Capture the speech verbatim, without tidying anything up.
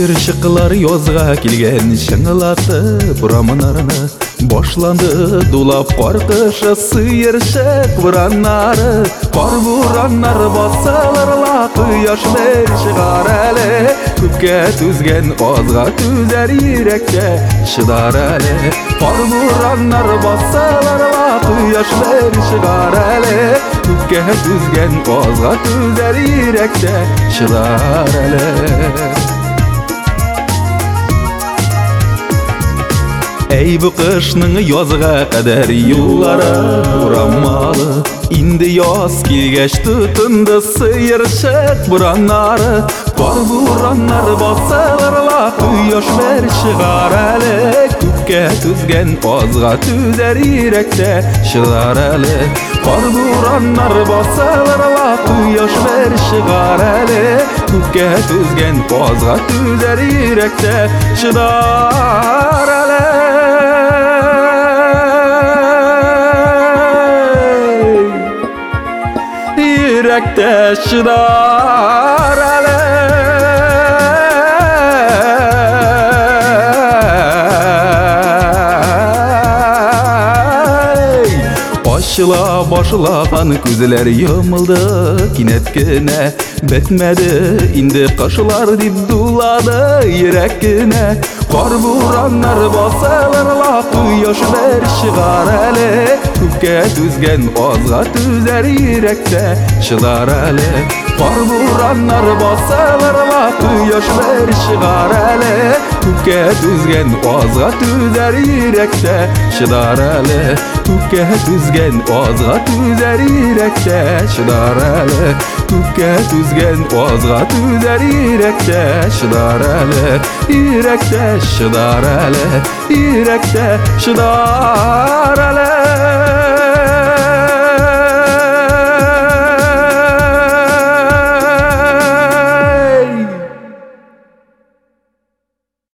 Сыйыршықлар йозға келген шыңылатып ұрамынарыны Бошланды дулап қорқышы сыйыршық бұраннары Қор бұраннар басаларла құяш бер шығар әлі Көпке түзген озға түзер еректе шыдар әлі Қор бұраннар басаларла құяш бер шығар әлі Көпке түзген озға түзер еректе шыдар әлі Эй bu qışның язға қадар юллары ұрамалы Инді яз келгеш тұтынды сыйыршық бұраннары Қор бұраннар басаларла құяш бер шығар әлі Көпке түзген озға түзер еректе шыдар әлі Қор бұраннар басаларла құяш бер шығар әлі Көпке түзген озға түзер еректе шыдар әлі Yürekte şıdar әлі Ашыла башылаған көзілер йымылды кинеткіне Бетмеді инді қашылар деп дулады ереккіне Қор бұраннар басаларла құяш бер шығар әлі Көпке түзген озға түзер еректе шыдар әлі Қор бұраннар басаларла құяш бер шығар әлі Көпке түзген озға түзер еректе шыдар әлі Көпке түзген озға түзер еректе шыдар әлі Көпке түзген озға түзер еректе шыдар әлі Еректе шыдар әлі Еректе шыдар әлі